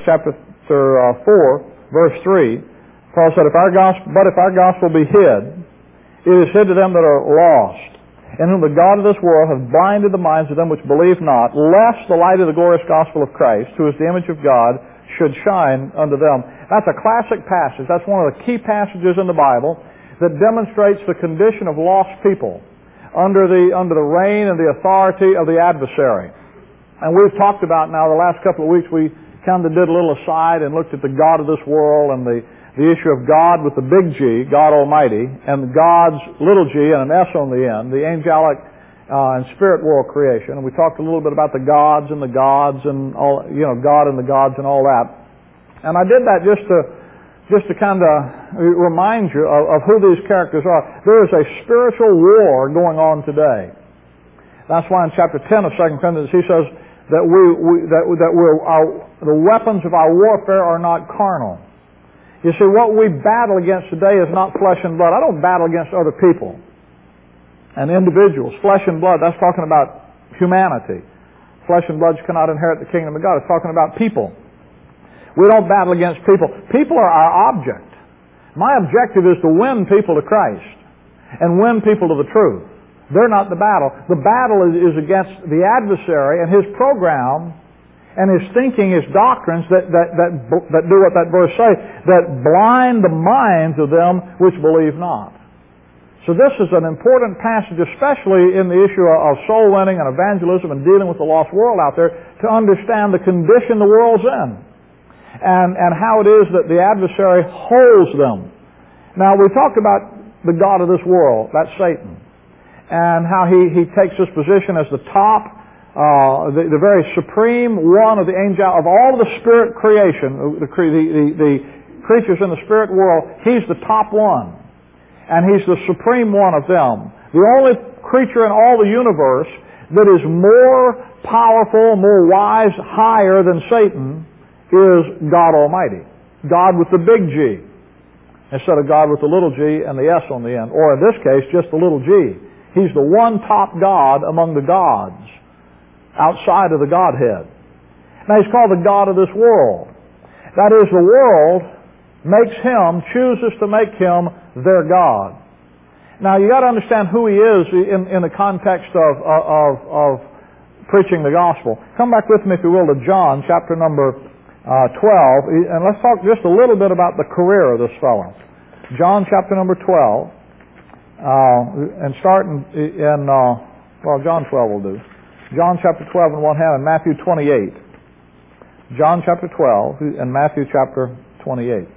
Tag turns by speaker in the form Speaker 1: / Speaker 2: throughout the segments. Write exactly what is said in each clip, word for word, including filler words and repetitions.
Speaker 1: chapter uh, four, verse three, Paul said, "If our gospel, but if our gospel be hid, it is hid to them that are lost, in whom the God of this world hath blinded the minds of them which believe not, lest the light of the glorious gospel of Christ, who is the image of God, should shine unto them." That's a classic passage. That's one of the key passages in the Bible that demonstrates the condition of lost people under the under the reign and the authority of the adversary. And we've talked about now the last couple of weeks, we kind of did a little aside and looked at the God of this world and the, the issue of God with the big G, God Almighty, and God's little g and an S on the end, the angelic uh, and spirit world creation. And we talked a little bit about the gods and the gods and all, you know, God and the gods and all that. And I did that just to just to kind of remind you of, of who these characters are. There is a spiritual war going on today. That's why in chapter ten of Second Corinthians he says that we, we that that we're our, the weapons of our warfare are not carnal. You see, what we battle against today is not flesh and blood. I don't battle against other people and individuals. Flesh and blood, that's talking about humanity. Flesh and blood cannot inherit the kingdom of God. It's talking about people. We don't battle against people. People are our object. My objective is to win people to Christ and win people to the truth. They're not the battle. The battle is, is against the adversary and his program and his thinking, his doctrines that, that, that, that do what that verse says, that blind the minds of them which believe not. So this is an important passage, especially in the issue of soul winning and evangelism and dealing with the lost world out there, to understand the condition the world's in and, and how it is that the adversary holds them. Now, we talked about the God of this world, that's Satan, and how he, he takes his position as the top, Uh, the, the very supreme one of the angel of all of the spirit creation, the, the, the, the creatures in the spirit world. He's the top one, and he's the supreme one of them. The only creature in all the universe that is more powerful, more wise, higher than Satan is God Almighty, God with the big G, instead of God with the little g and the S on the end, or in this case, just the little g. He's the one top God among the gods, outside of the Godhead. Now he's called the God of this world. That is, the world makes him, chooses to make him their God. Now you got to understand who he is in, in the context of, of, of preaching the gospel. Come back with me, if you will, to John chapter number uh, twelve, and let's talk just a little bit about the career of this fellow. John chapter number twelve, uh, and starting in, uh, well, John twelve will do. John chapter twelve in one hand and Matthew twenty-eight. John chapter twelve and Matthew chapter twenty-eight.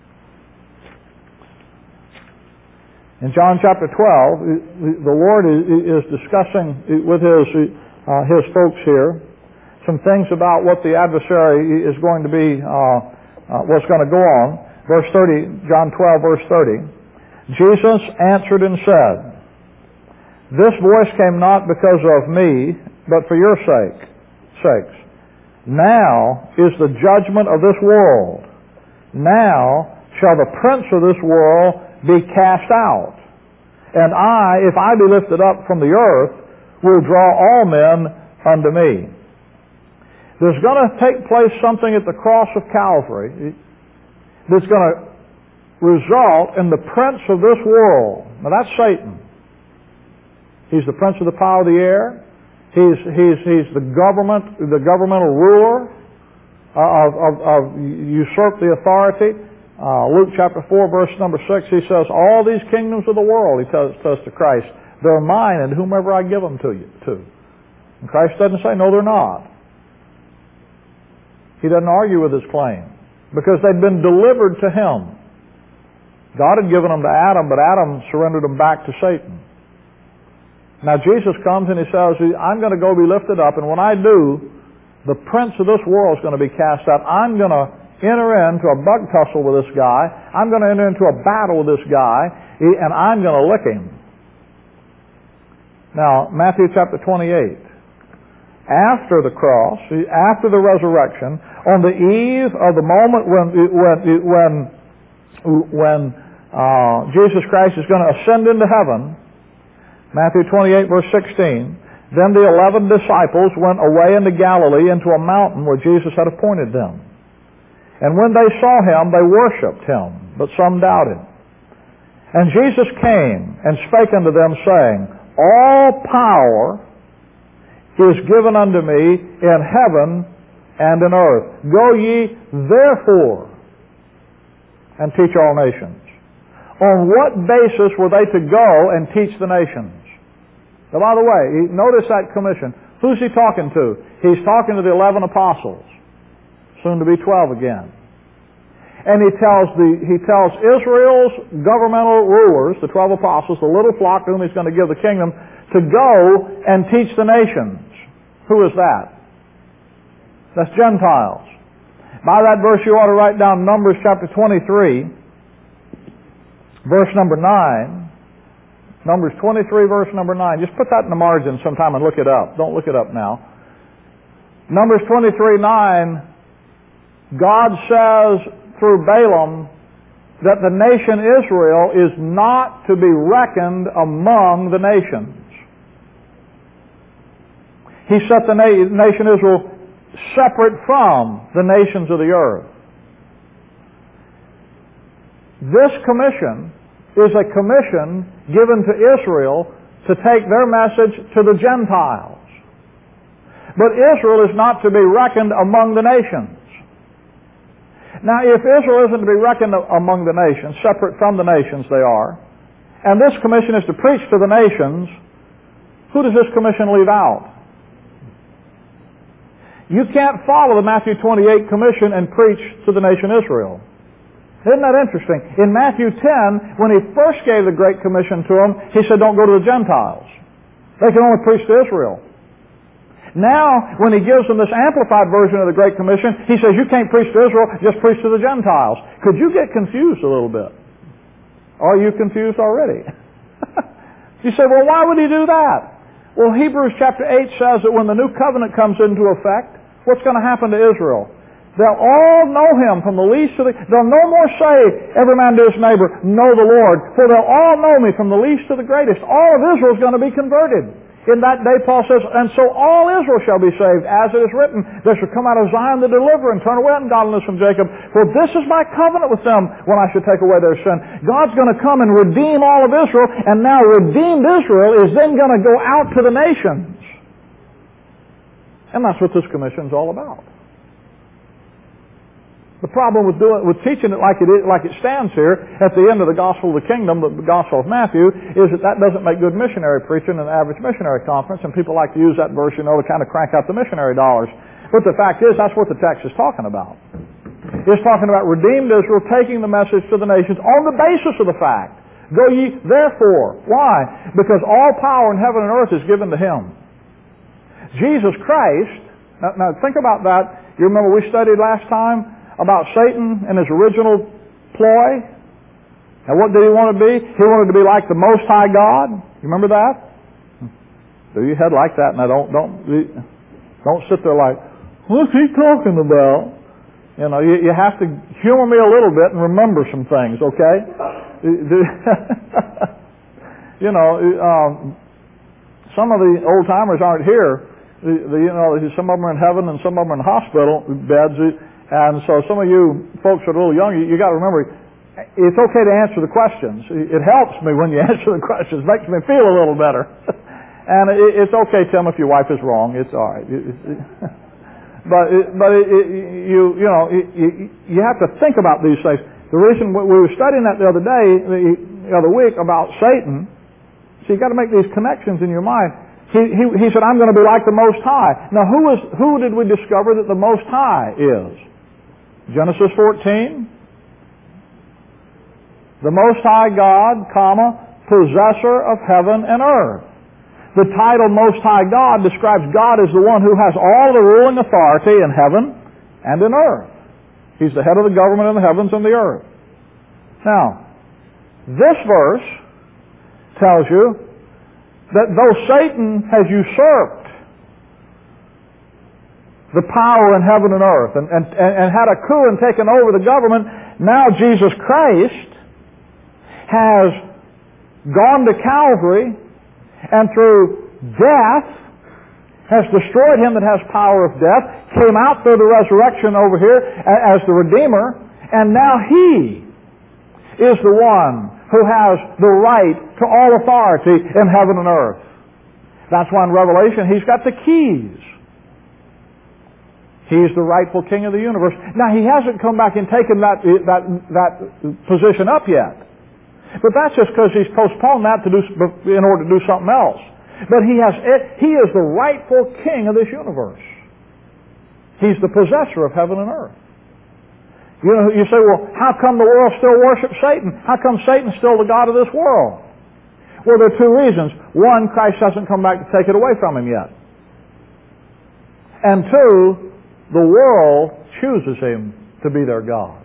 Speaker 1: In John chapter twelve, the Lord is discussing with his uh, his folks here some things about what the adversary is going to be, uh, uh, what's going to go on. Verse thirty, John twelve, verse thirty. Jesus answered and said, "This voice came not because of me, but for your sake, sakes. Now is the judgment of this world. Now shall the prince of this world be cast out. And I, if I be lifted up from the earth, will draw all men unto me." There's going to take place something at the cross of Calvary that's going to result in the prince of this world. Now that's Satan. He's the prince of the power of the air. He's, he's, he's the government, the governmental ruler of, of, of usurp the authority. Uh, Luke chapter four, verse number six, he says, "All these kingdoms of the world," he tells, tells to Christ, "they're mine and whomever I give them to you to." And Christ doesn't say, no, they're not. He doesn't argue with his claim because they'd been delivered to him. God had given them to Adam, but Adam surrendered them back to Satan. Now Jesus comes and he says, "I'm going to go be lifted up, and when I do, the prince of this world is going to be cast out. I'm going to enter into a bug tussle with this guy. I'm going to enter into a battle with this guy, and I'm going to lick him." Now, Matthew chapter twenty-eight. After the cross, after the resurrection, on the eve of the moment when when when, when uh, Jesus Christ is going to ascend into heaven, Matthew twenty-eight, verse sixteen, "Then the eleven disciples went away into Galilee, into a mountain where Jesus had appointed them. And when they saw him, they worshipped him, but some doubted. And Jesus came and spake unto them, saying, All power is given unto me in heaven and in earth. Go ye therefore and teach all nations. On what basis were they to go and teach the nations? Now, by the way, notice that commission. Who's he talking to? He's talking to the eleven apostles, soon to be twelve again. And he tells the he tells Israel's governmental rulers, the twelve apostles, the little flock to whom he's going to give the kingdom, to go and teach the nations. Who is that? That's Gentiles. By that verse you ought to write down Numbers chapter twenty-three, verse number nine. Numbers twenty-three, verse number nine. Just put that in the margin sometime and look it up. Don't look it up now. Numbers twenty-three, nine, God says through Balaam that the nation Israel is not to be reckoned among the nations. He set the na- nation Israel separate from the nations of the earth. This commission is a commission given to Israel to take their message to the Gentiles. But Israel is not to be reckoned among the nations. Now, if Israel isn't to be reckoned among the nations, separate from the nations they are, and this commission is to preach to the nations, who does this commission leave out? You can't follow the Matthew twenty-eight commission and preach to the nation Israel. Isn't that interesting? In Matthew ten, when he first gave the Great Commission to them, he said, don't go to the Gentiles. They can only preach to Israel. Now, when he gives them this amplified version of the Great Commission, he says, you can't preach to Israel, just preach to the Gentiles. Could you get confused a little bit? Are you confused already? You say, well, why would he do that? Well, Hebrews chapter eight says that when the new covenant comes into effect, what's going to happen to Israel? They'll all know him from the least to the... They'll no more say, every man to his neighbor, know the Lord, for they'll all know me from the least to the greatest. All of Israel is going to be converted. In that day, Paul says, and so all Israel shall be saved, as it is written, there shall come out of Zion the deliverer, and turn away ungodliness from Jacob. For this is my covenant with them, when I shall take away their sin. God's going to come and redeem all of Israel, and now redeemed Israel is then going to go out to the nations. And that's what this commission is all about. The problem with doing, with teaching it like it is, like it stands here at the end of the Gospel of the Kingdom, the Gospel of Matthew, is that that doesn't make good missionary preaching in an average missionary conference, and people like to use that verse, you know, to kind of crank out the missionary dollars. But the fact is, that's what the text is talking about. It's talking about redeemed Israel taking the message to the nations on the basis of the fact, go ye therefore. Why? Because all power in heaven and earth is given to him. Jesus Christ, now, now think about that. You remember we studied last time about Satan and his original ploy? And what did he want to be? He wanted to be like the Most High God. You remember that? Do your head like that, and I don't don't don't sit there like, what's he talking about? You know, you, you have to humor me a little bit and remember some things, okay? You know, um, some of the old timers aren't here. The, the, you know, some of them are in heaven and some of them are in hospital beds. And so some of you folks are a little young, you, you got to remember, it's okay to answer the questions. It helps me when you answer the questions. It makes me feel a little better. And it, it's okay, Tim, if your wife is wrong. It's all right. It, it, but it, but it, it, you you know you, you have to think about these things. The reason we were studying that the other day, the other week about Satan. So you got to make these connections in your mind. He, he, he said, I'm going to be like the Most High. Now, who is who did we discover that the Most High is? Genesis fourteen. The Most High God, comma, possessor of heaven and earth. The title Most High God describes God as the one who has all the ruling authority in heaven and in earth. He's the head of the government in the heavens and the earth. Now, this verse tells you that though Satan has usurped the power in heaven and earth and, and, and had a coup and taken over the government, now Jesus Christ has gone to Calvary and through death has destroyed him that has power of death, came out through the resurrection over here as the Redeemer, and now he is the one who has the right to all authority in heaven and earth. That's why in Revelation he's got the keys. He's the rightful king of the universe. Now he hasn't come back and taken that, that, that position up yet. But that's just because he's postponed that to do, in order to do something else. But he has, he is the rightful king of this universe. He's the possessor of heaven and earth. You know, you say, well, how come the world still worships Satan? How come Satan's still the god of this world? Well, there are two reasons. One, Christ hasn't come back to take it away from him yet. And two, the world chooses him to be their God.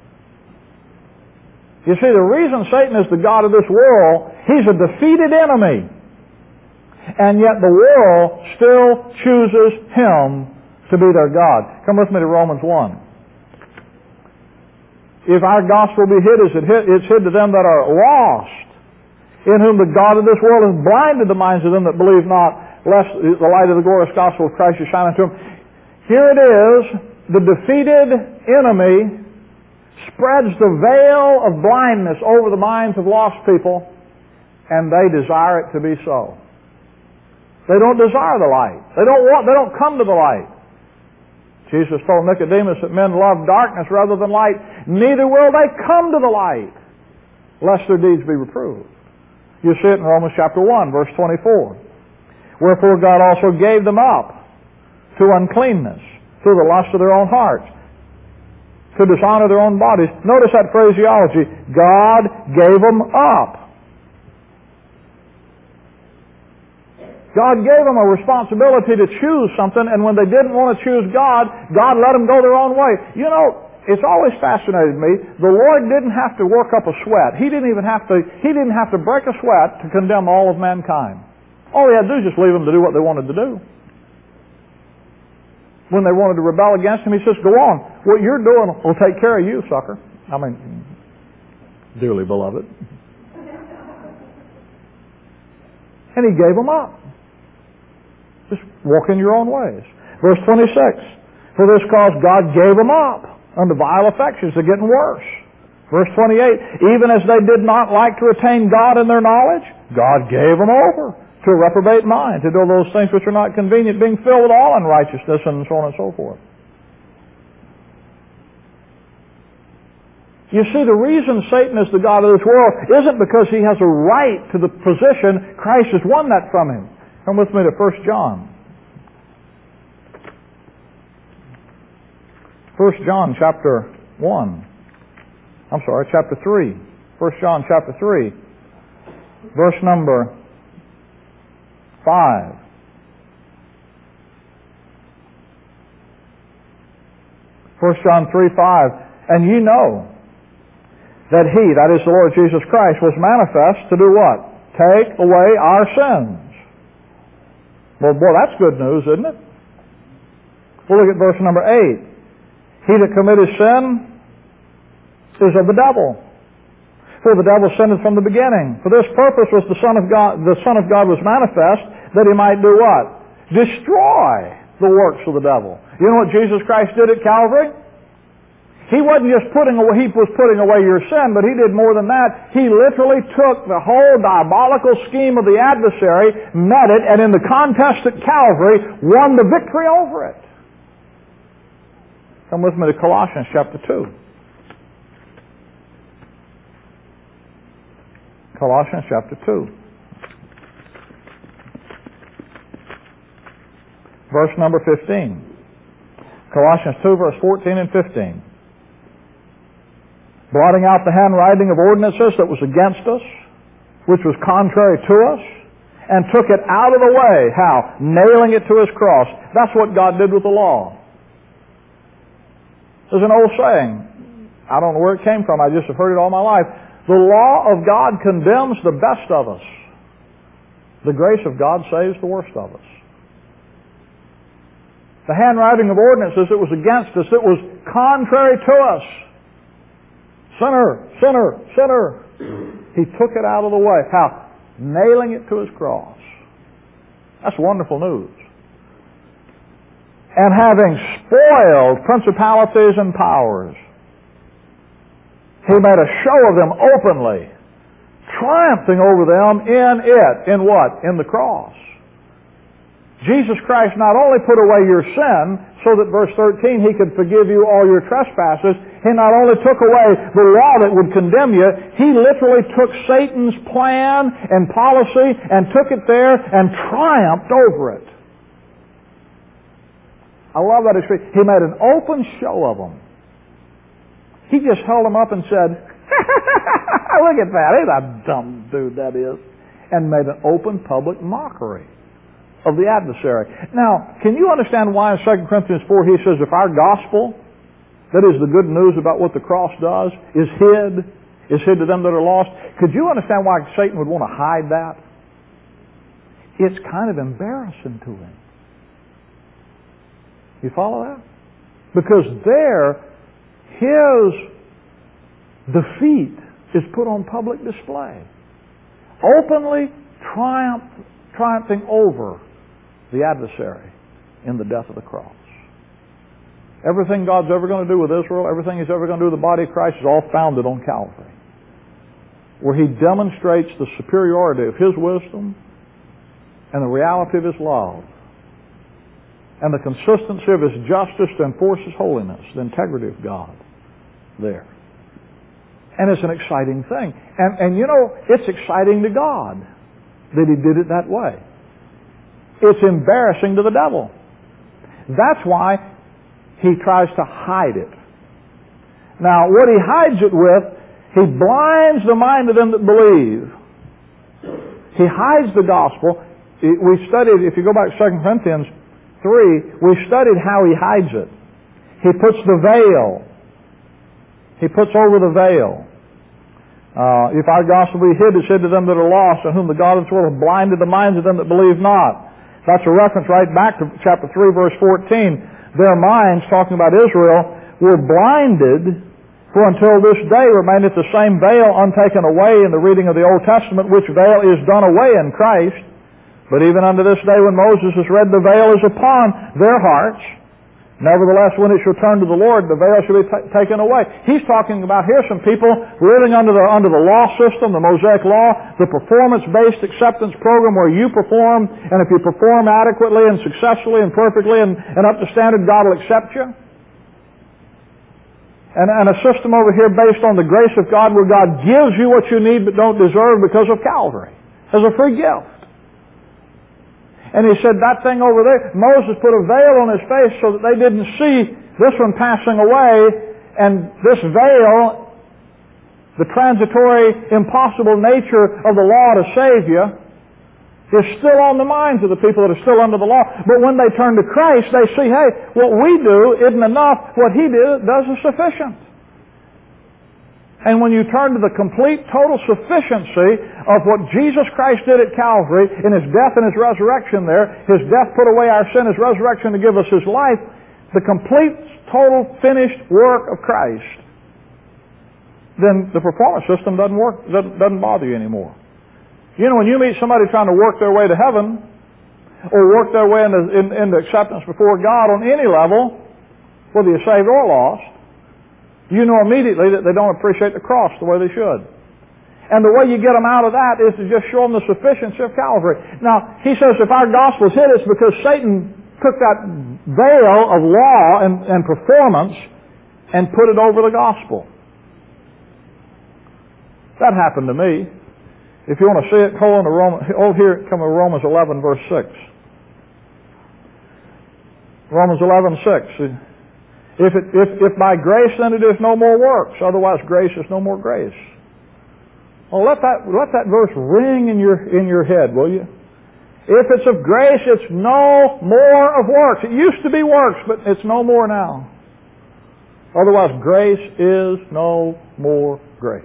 Speaker 1: You see, the reason Satan is the god of this world, he's a defeated enemy. And yet the world still chooses him to be their God. Come with me to Romans one. If our gospel be hid, is it hid, it's hid to them that are lost, in whom the God of this world has blinded the minds of them that believe not, lest the light of the glorious gospel of Christ should shine unto them. Here it is, the defeated enemy spreads the veil of blindness over the minds of lost people, and they desire it to be so. They don't desire the light. They don't want, they don't come to the light. Jesus told Nicodemus that men love darkness rather than light. Neither will they come to the light, lest their deeds be reproved. You see it in Romans chapter one, verse twenty-four. Wherefore God also gave them up to uncleanness, through the lust of their own hearts, to dishonor their own bodies. Notice that phraseology. God gave them up. God gave them a responsibility to choose something, and when they didn't want to choose God, God let them go their own way. You know, it's always fascinated me. The Lord didn't have to work up a sweat. He didn't even have to, He didn't have to break a sweat to condemn all of mankind. All He had to do is just leave them to do what they wanted to do. When they wanted to rebel against Him, He says, go on. What you're doing will take care of you, sucker. I mean, dearly beloved. And He gave them up. Just walk in your own ways. Verse twenty-six. For this cause God gave them up unto vile affections. They're getting worse. Verse twenty-eight. Even as they did not like to retain God in their knowledge, God gave them over to a reprobate mind, to do those things which are not convenient, being filled with all unrighteousness, and so on and so forth. You see, the reason Satan is the god of this world isn't because he has a right to the position. Christ has won that from him. Come with me to First John. First John chapter one. I'm sorry, chapter three. First John chapter three. Verse number five. First John three five. And ye know that He, that is the Lord Jesus Christ, was manifest to do what? Take away our sins. Well, boy, that's good news, isn't it? We'll look at verse number eight. He that committeth sin is of the devil. For the devil sinned from the beginning. For this purpose was the Son of God, the Son of God was manifest, that He might do what? Destroy the works of the devil. You know what Jesus Christ did at Calvary? He wasn't just putting away, He was putting away your sin, but He did more than that. He literally took the whole diabolical scheme of the adversary, met it, and in the contest at Calvary, won the victory over it. Come with me to Colossians chapter two. Colossians chapter two. Verse number fifteen. Colossians two, verse fourteen and fifteen. Blotting out the handwriting of ordinances that was against us, which was contrary to us, and took it out of the way. How? Nailing it to His cross. That's what God did with the law. There's an old saying. I don't know where it came from. I just have heard it all my life. The law of God condemns the best of us. The grace of God saves the worst of us. The handwriting of ordinances that was against us, that was contrary to us. Sinner, sinner, sinner. He took it out of the way. How? Nailing it to His cross. That's wonderful news. And having spoiled principalities and powers, He made a show of them openly, triumphing over them in it. In what? In the cross. Jesus Christ not only put away your sin so that, verse thirteen, He could forgive you all your trespasses. He not only took away the law that would condemn you, He literally took Satan's plan and policy and took it there and triumphed over it. I love that experience. He made an open show of them. He just held them up and said, look at that, ain't that a dumb dude that is, and made an open public mockery of the adversary. Now, can you understand why in Second Corinthians four he says, if our gospel, that is the good news about what the cross does, is hid, is hid to them that are lost, could you understand why Satan would want to hide that? It's kind of embarrassing to him. You follow that? Because there, his defeat is put on public display. Openly triumph, triumphing over the adversary in the death of the cross. Everything God's ever going to do with Israel, everything He's ever going to do with the body of Christ is all founded on Calvary, where He demonstrates the superiority of His wisdom and the reality of His love and the consistency of His justice to enforce His holiness, the integrity of God there. And it's an exciting thing. And, and you know, it's exciting to God that He did it that way. It's embarrassing to the devil. That's why he tries to hide it. Now, what he hides it with, he blinds the mind of them that believe. He hides the gospel. We studied, if you go back to Second Corinthians three, we studied how he hides it. He puts the veil. He puts over the veil. Uh, if our gospel be hid, it's hid to them that are lost, and whom the God of this world hath blinded the minds of them that believe not. That's a reference right back to chapter three, verse fourteen. Their minds, talking about Israel, were blinded, for until this day remaineth the same veil untaken away in the reading of the Old Testament, which veil is done away in Christ. But even unto this day when Moses has read, the veil is upon their hearts. Nevertheless, when it shall turn to the Lord, the veil shall be t- taken away. He's talking about, here's some people living under the under the law system, the Mosaic law, the performance-based acceptance program where you perform, and if you perform adequately and successfully and perfectly and, and up to standard, God will accept you. And, and a system over here based on the grace of God where God gives you what you need but don't deserve because of Calvary as a free gift. And he said that thing over there, Moses put a veil on his face so that they didn't see this one passing away, and this veil, the transitory, impossible nature of the law to save you, is still on the minds of the people that are still under the law. But when they turn to Christ, they see, hey, what we do isn't enough. What He did, does is sufficient. And when you turn to the complete, total sufficiency of what Jesus Christ did at Calvary in His death and His resurrection there, His death put away our sin, His resurrection to give us His life, the complete, total, finished work of Christ, then the performance system doesn't work, doesn't, doesn't bother you anymore. You know, when you meet somebody trying to work their way to heaven, or work their way into, in, into acceptance before God on any level, whether you're saved or lost, you know immediately that they don't appreciate the cross the way they should. And the way you get them out of that is to just show them the sufficiency of Calvary. Now, he says if our gospel is hid, it's because Satan took that veil of law and, and performance and put it over the gospel. That happened to me. If you want to see it, hold on to Romans, oh, here come to Romans eleven, verse six. Romans eleven, six. If, it, if, if by grace, then it is no more works. Otherwise, grace is no more grace. Well, let that, let that verse ring in your, in your head, will you? If it's of grace, it's no more of works. It used to be works, but it's no more now. Otherwise, grace is no more grace.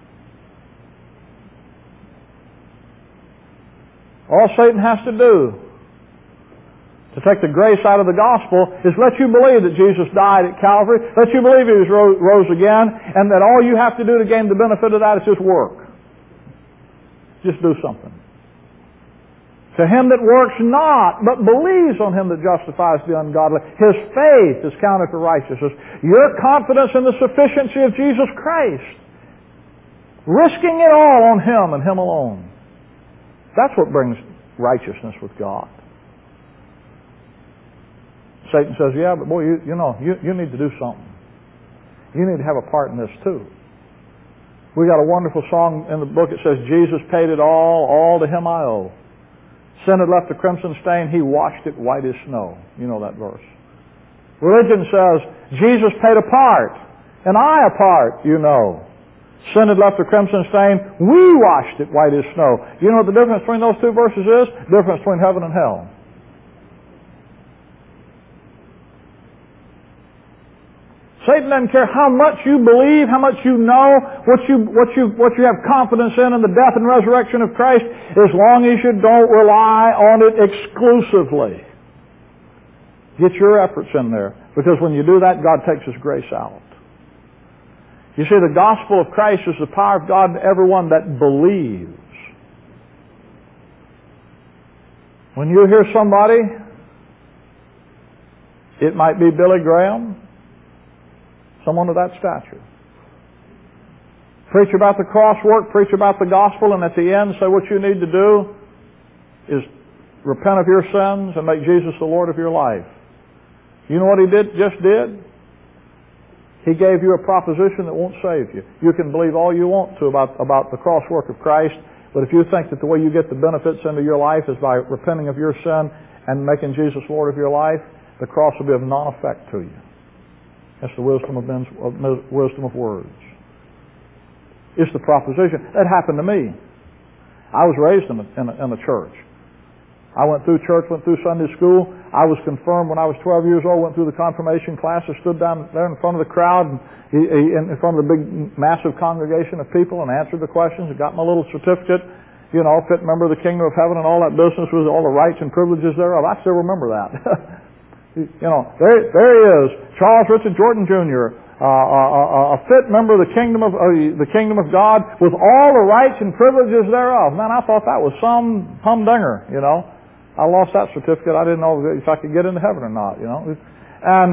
Speaker 1: All Satan has to do to take the grace out of the gospel is let you believe that Jesus died at Calvary, let you believe He was rose, rose again, and that all you have to do to gain the benefit of that is just work. Just do something. To him that works not, but believes on him that justifies the ungodly, his faith is counted for righteousness. Your confidence in the sufficiency of Jesus Christ, risking it all on him and him alone. That's what brings righteousness with God. Satan says, yeah, but boy, you, you know, you, you need to do something. You need to have a part in this too. We got a wonderful song in the book that says, Jesus paid it all, all to him I owe. Sin had left a crimson stain, he washed it white as snow. You know that verse. Religion says, Jesus paid a part, and I a part, you know. Sin had left a crimson stain, we washed it white as snow. You know what the difference between those two verses is? The difference between heaven and hell. Satan doesn't care how much you believe, how much you know, what you, what you, what you have confidence in in the death and resurrection of Christ, as long as you don't rely on it exclusively. Get your efforts in there, because when you do that, God takes His grace out. You see, the gospel of Christ is the power of God to everyone that believes. When you hear somebody, it might be Billy Graham, someone of that stature, preach about the cross work, preach about the gospel, and at the end say what you need to do is repent of your sins and make Jesus the Lord of your life. You know what he did? Just did? He gave you a proposition that won't save you. You can believe all you want to about, about the cross work of Christ, but if you think that the way you get the benefits into your life is by repenting of your sin and making Jesus Lord of your life, the cross will be of non-effect to you. That's the wisdom of men's of wisdom of words. It's the proposition. That happened to me. I was raised in a, in a, in a church. I went through church, went through Sunday school. I was confirmed when I was twelve years old, went through the confirmation class. I stood down there in front of the crowd, and in front of the big, massive congregation of people, and answered the questions and got my little certificate, you know, fit member of the kingdom of heaven and all that business with all the rights and privileges thereof. I still remember that. You know, there, there he is, Charles Richard Jordan Junior, uh, a, a fit member of the kingdom of uh, the kingdom of God, with all the rights and privileges thereof. Man, I thought that was some humdinger. You know, I lost that certificate. I didn't know if I could get into heaven or not. You know, and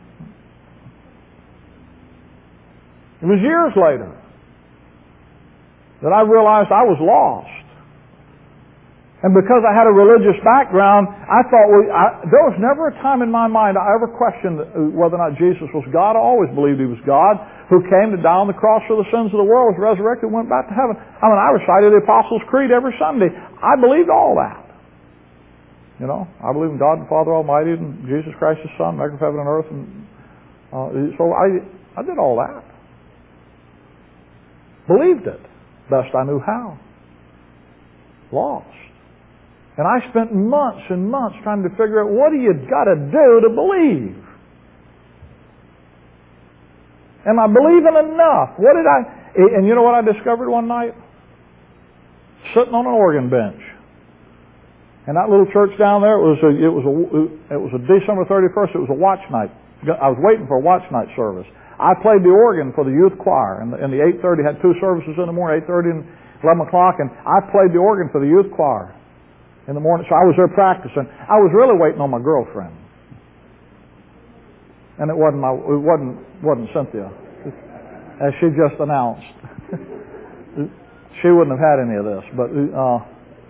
Speaker 1: it was years later that I realized I was lost. And because I had a religious background, I thought, well, I, there was never a time in my mind I ever questioned whether or not Jesus was God. I always believed He was God, who came to die on the cross for the sins of the world, was resurrected, and went back to heaven. I mean, I recited the Apostles' Creed every Sunday. I believed all that. You know, I believe in God the Father Almighty and Jesus Christ His Son, maker of heaven and earth. And uh, so I, I did all that. Believed it, best I knew how. Lost. And I spent months and months trying to figure out, what do you got to do to believe? Am I believing enough? What did I... And you know what I discovered one night? Sitting on an organ bench. And that little church down there, it was a, it was a, it was a December thirty-first, it was a watch night. I was waiting for a watch night service. I played the organ for the youth choir. And the, and the eight thirty had two services in the morning, eight thirty and eleven o'clock, and I played the organ for the youth choir in the morning. So I was there practicing. I was really waiting on my girlfriend. And it wasn't my, it wasn't, wasn't Cynthia, as she just announced. She wouldn't have had any of this, but uh,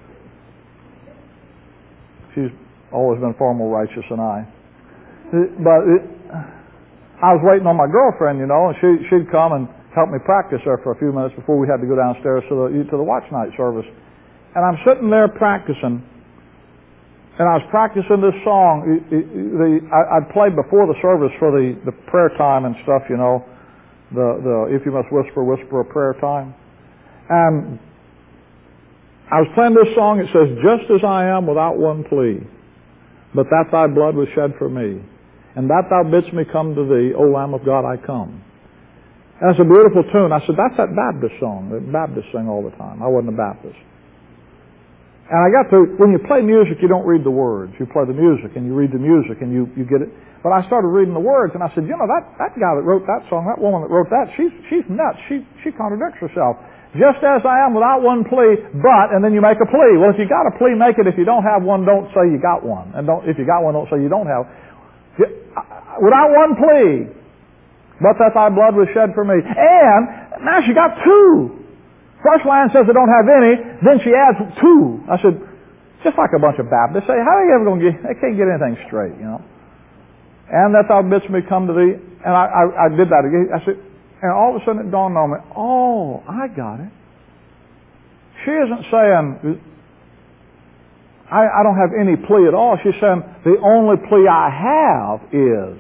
Speaker 1: she's always been far more righteous than I. But it, I was waiting on my girlfriend, you know, and she, she'd come and help me practice there for a few minutes before we had to go downstairs to the, to the watch night service. And I'm sitting there practicing, and I was practicing this song. The, I, I'd played before the service for the, the prayer time and stuff, you know, the, the if you must whisper, whisper a prayer time. And I was playing this song. It says, just as I am without one plea, but that thy blood was shed for me, and that thou bidst me come to thee, O Lamb of God, I come. And it's a beautiful tune. I said, that's that Baptist song that Baptists sing all the time. I wasn't a Baptist. And I got to, when you play music, you don't read the words. You play the music and you read the music and you, you get it. But I started reading the words and I said, you know, that, that guy that wrote that song, that woman that wrote that, she's, she's nuts. She, she contradicts herself. Just as I am without one plea, but, and then you make a plea. Well, if you got a plea, make it. If you don't have one, don't say you got one. And don't, if you got one, don't say you don't have. Without one plea, but that thy blood was shed for me. And now she got two. First line says I don't have any, then she adds two. I said, just like a bunch of Baptists say, how are you ever going to get, they can't get anything straight, you know. And that thou bidst me come to thee. And I, I, I did that again. I said, and all of a sudden it dawned on me, oh, I got it. She isn't saying, I, I don't have any plea at all. She's saying, the only plea I have is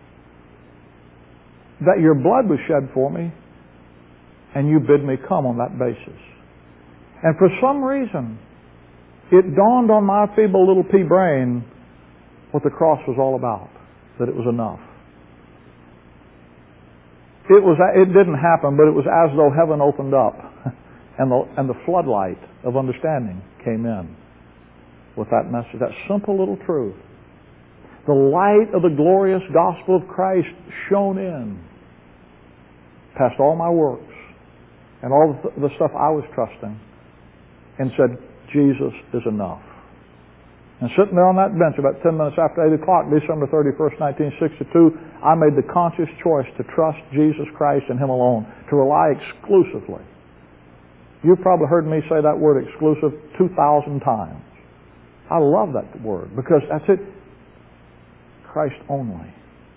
Speaker 1: that your blood was shed for me, and you bid me come on that basis. And for some reason, it dawned on my feeble little pea brain what the cross was all about, that it was enough. It was. It didn't happen, but it was as though heaven opened up, and the and the floodlight of understanding came in with that message, that simple little truth. The light of the glorious gospel of Christ shone in past all my works and all the stuff I was trusting, and said, Jesus is enough. And sitting there on that bench about ten minutes after eight o'clock, December thirty-first, nineteen sixty-two, I made the conscious choice to trust Jesus Christ and Him alone, to rely exclusively. You've probably heard me say that word exclusive two thousand times. I love that word because that's it. Christ only.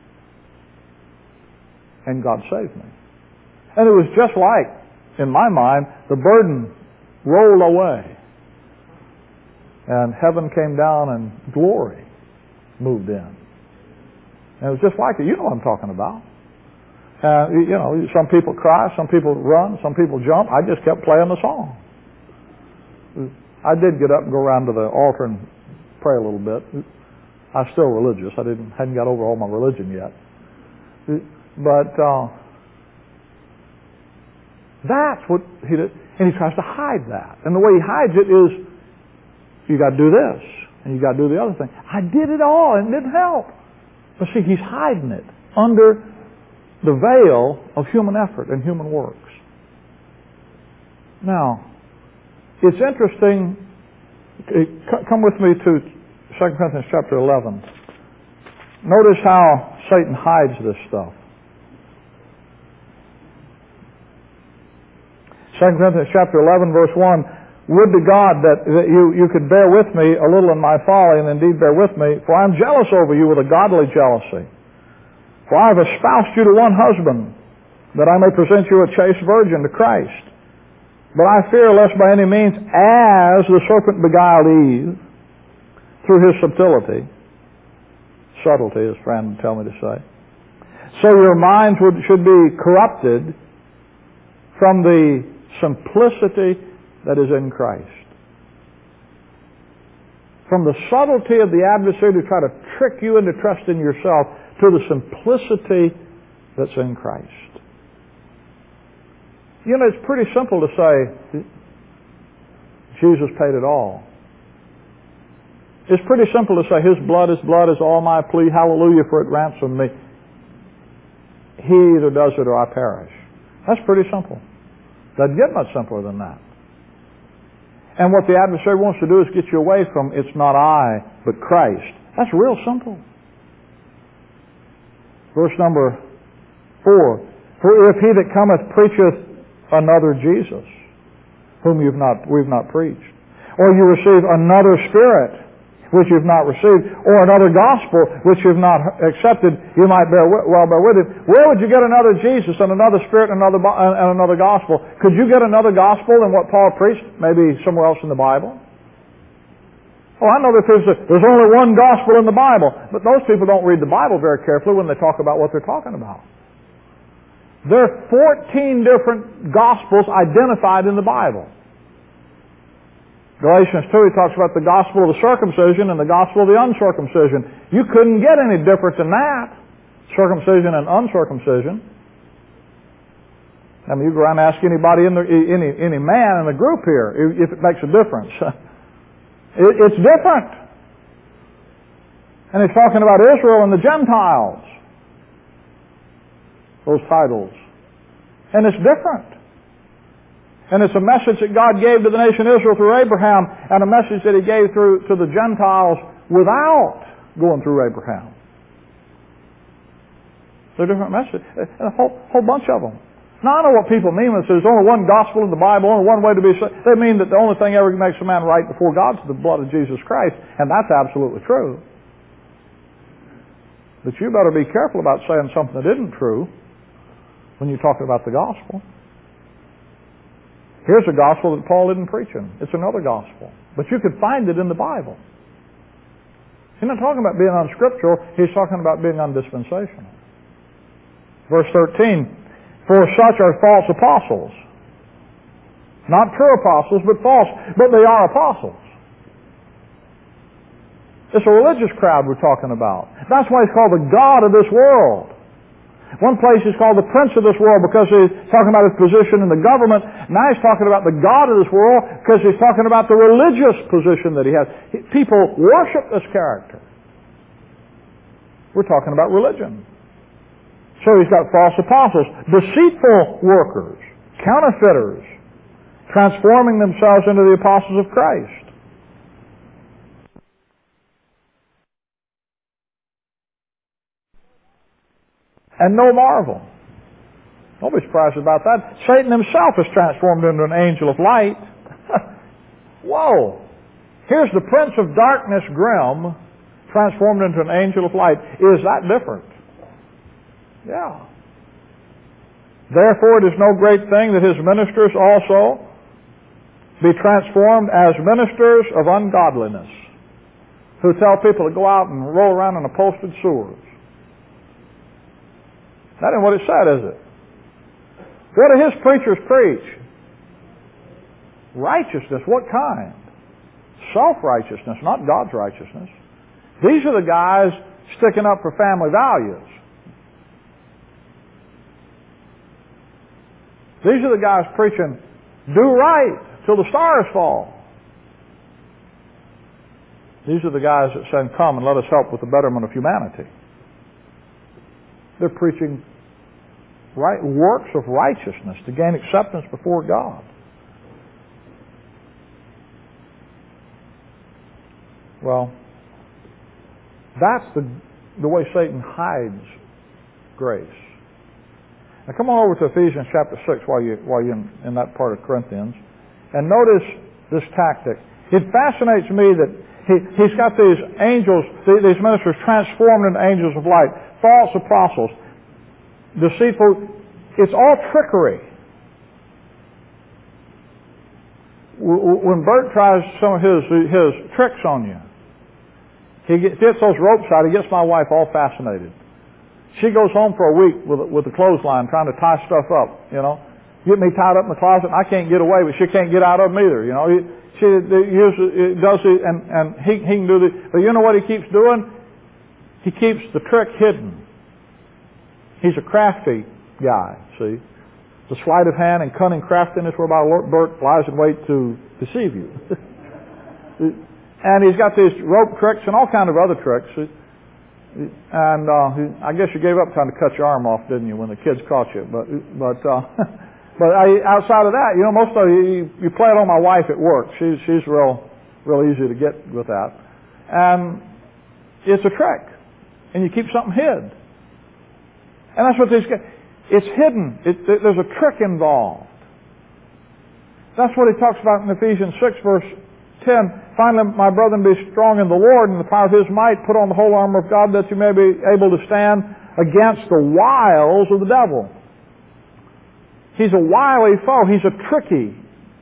Speaker 1: And God saved me. And it was just like, in my mind, the burden rolled away. And heaven came down and glory moved in. And it was just like it. You know what I'm talking about. Uh, you know, some people cry, some people run, some people jump. I just kept playing the song. I did get up and go around to the altar and pray a little bit. I was still religious. I didn't hadn't got over all my religion yet. But uh, that's what he did. And he tries to hide that. And the way he hides it is, you got to do this, and you got to do the other thing. I did it all, and it didn't help. But see, he's hiding it under the veil of human effort and human works. Now, it's interesting. Come with me to Second Corinthians chapter eleven. Notice how Satan hides this stuff. Second Corinthians chapter eleven, verse one. Would to God that, that you, you could bear with me a little in my folly, and indeed bear with me, for I am jealous over you with a godly jealousy. For I have espoused you to one husband, that I may present you a chaste virgin to Christ. But I fear lest by any means, as the serpent beguiled Eve through his subtlety, subtlety, as Fran would tell me to say, so your minds would, should be corrupted from the simplicity that is in Christ. From the subtlety of the adversary to try to trick you into trusting yourself, to the simplicity that's in Christ. You know, it's pretty simple to say, Jesus paid it all. It's pretty simple to say, His blood, His blood is all my plea, hallelujah, for it ransomed me. He either does it or I perish. That's pretty simple. Doesn't get much simpler than that. And what the adversary wants to do is get you away from, it's not I, but Christ. That's real simple. Verse number four. For if he that cometh preacheth another Jesus, whom you've not, we've not preached, or you receive another Spirit, which you've not received, or another gospel which you've not accepted, you might bear well bear with him. Where would you get another Jesus and another Spirit and another and another gospel? Could you get another gospel than what Paul preached, maybe somewhere else in the Bible? Oh, I know that there's, a, there's only one gospel in the Bible, but those people don't read the Bible very carefully when they talk about what they're talking about. There are fourteen different gospels identified in the Bible. Galatians two, he talks about the gospel of the circumcision and the gospel of the uncircumcision. You couldn't get any different than that, circumcision and uncircumcision. I mean, you go around and ask anybody in the, any any man in the group here if it makes a difference. it, it's different. And he's talking about Israel and the Gentiles. Those titles. And it's different. And it's a message that God gave to the nation Israel through Abraham, and a message that He gave through to the Gentiles without going through Abraham. They're different messages. A whole, whole bunch of them. Now, I know what people mean when there's only one gospel in the Bible, only one way to be saved. They mean that the only thing ever makes a man right before God is the blood of Jesus Christ, and that's absolutely true. But you better be careful about saying something that isn't true when you're talking about the gospel. Here's a gospel that Paul isn't preaching. It's another gospel. But you could find it in the Bible. He's not talking about being unscriptural. He's talking about being undispensational. Verse thirteen, for such are false apostles. Not true apostles, but false. But they are apostles. It's a religious crowd we're talking about. That's why he's called the God of this world. One place he's called the prince of this world because he's talking about his position in the government. Now he's talking about the God of this world because he's talking about the religious position that he has. People worship this character. We're talking about religion. So he's got false apostles, deceitful workers, counterfeiters, transforming themselves into the apostles of Christ. And no marvel. Don't be surprised about that. Satan himself is transformed into an angel of light. Whoa! Here's the prince of darkness, grim, transformed into an angel of light. Is that different? Yeah. Therefore it is no great thing that his ministers also be transformed as ministers of ungodliness, who tell people to go out and roll around in upholstered sewers. That ain't what it said, is it? What do his preachers preach? Righteousness. What kind? Self-righteousness, not God's righteousness. These are the guys sticking up for family values. These are the guys preaching, do right till the stars fall. These are the guys that say, come and let us help with the betterment of humanity. They're preaching right works of righteousness to gain acceptance before God. Well, that's the, the way Satan hides grace. Now come on over to Ephesians chapter six while, you, while you're in, in that part of Corinthians, and notice this tactic. It fascinates me that he, he's got these angels, these ministers transformed into angels of light, false apostles, deceitful. It's all trickery. When Bert tries some of his, his tricks on you, he gets those ropes out, he gets my wife all fascinated. She goes home for a week with, with a clothesline trying to tie stuff up, you know. Get me tied up in the closet and I can't get away, but she can't get out of them either, you know. She uses, does it, and, and he, he can do the, but you know what he keeps doing? He keeps the trick hidden. He's a crafty guy, see. The sleight of hand and cunning craftiness whereby Bert lies in wait to deceive you. And he's got these rope tricks and all kind of other tricks. And uh, I guess you gave up trying to cut your arm off, didn't you, when the kids caught you? But but uh, but I, outside of that, you know, most of you, you play it on my wife at work. She's she's real real easy to get with that. And it's a trick, and you keep something hid. And that's what these guys. It's hidden. It, there's a trick involved. That's what he talks about in Ephesians six, verse ten. Finally, my brethren, be strong in the Lord and the power of His might. Put on the whole armor of God that you may be able to stand against the wiles of the devil. He's a wily foe. He's a tricky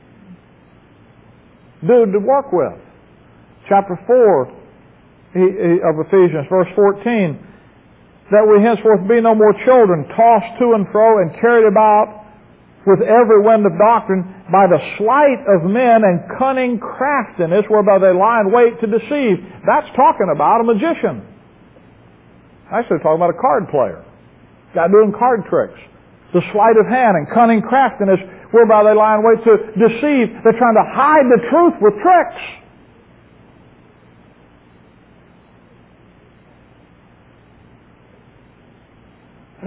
Speaker 1: dude to work with. Chapter four of Ephesians, verse fourteen. That we henceforth be no more children, tossed to and fro and carried about with every wind of doctrine by the sleight of men and cunning craftiness whereby they lie in wait to deceive. That's talking about a magician. Actually talking about a card player. Guy doing card tricks. The sleight of hand and cunning craftiness whereby they lie in wait to deceive. They're trying to hide the truth with tricks.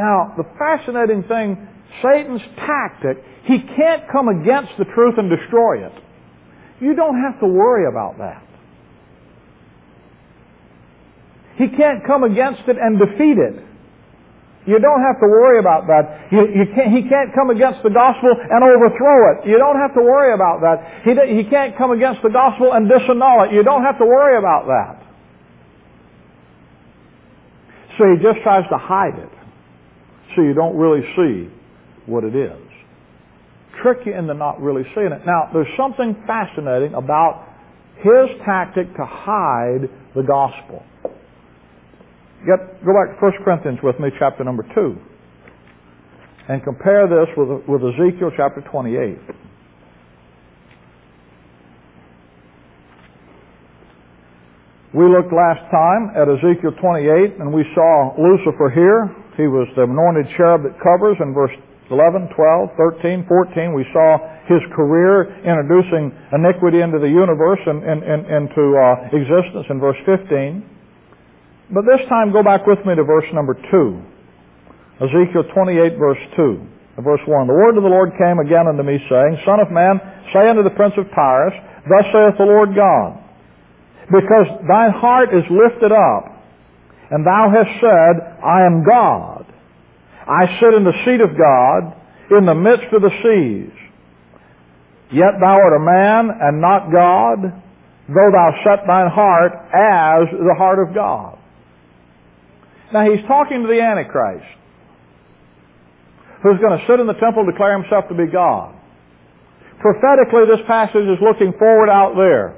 Speaker 1: Now, the fascinating thing, Satan's tactic, he can't come against the truth and destroy it. You don't have to worry about that. He can't come against it and defeat it. You don't have to worry about that. You, you can't, he can't come against the gospel and overthrow it. You don't have to worry about that. He, he can't come against the gospel and disannul it. You don't have to worry about that. So he just tries to hide it so you don't really see what it is. Trick you into not really seeing it. Now, there's something fascinating about his tactic to hide the gospel. Get, go back to First Corinthians with me, chapter number two, and compare this with, with Ezekiel chapter twenty-eight. We looked last time at Ezekiel twenty-eight, and we saw Lucifer here. He was the anointed cherub that covers in verse eleven, twelve, thirteen, fourteen. We saw his career introducing iniquity into the universe and, and, and into uh, existence in verse fifteen. But this time, go back with me to verse number two. Ezekiel twenty-eight, verse two. Verse one. The word of the Lord came again unto me, saying, Son of man, say unto the prince of Tyrus, Thus saith the Lord God, Because thine heart is lifted up, and thou hast said, I am God. I sit in the seat of God, in the midst of the seas. Yet thou art a man, and not God, though thou set thine heart as the heart of God. Now he's talking to the Antichrist, who's going to sit in the temple and declare himself to be God. Prophetically, this passage is looking forward out there.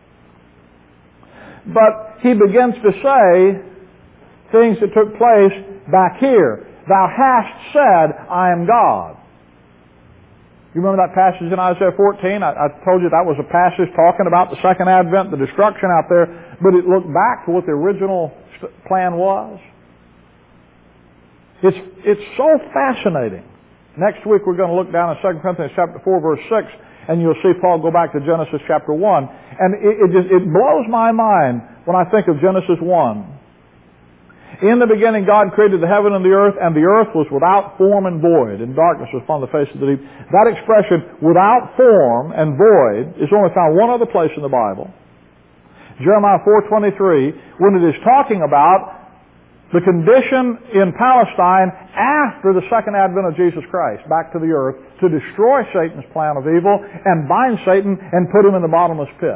Speaker 1: But he begins to say things that took place back here. Thou hast said, I am God. You remember that passage in Isaiah fourteen? I, I told you that was a passage talking about the second advent, the destruction out there, but it looked back to what the original plan was. It's, it's so fascinating. Next week we're going to look down at Second Corinthians chapter four, verse six, and you'll see Paul go back to Genesis chapter one. And it, it just it blows my mind when I think of Genesis one. In the beginning God created the heaven and the earth, and the earth was without form and void, and darkness was upon the face of the deep. That expression, without form and void, is only found one other place in the Bible. Jeremiah four twenty-three, when it is talking about the condition in Palestine after the second advent of Jesus Christ back to the earth to destroy Satan's plan of evil and bind Satan and put him in the bottomless pit.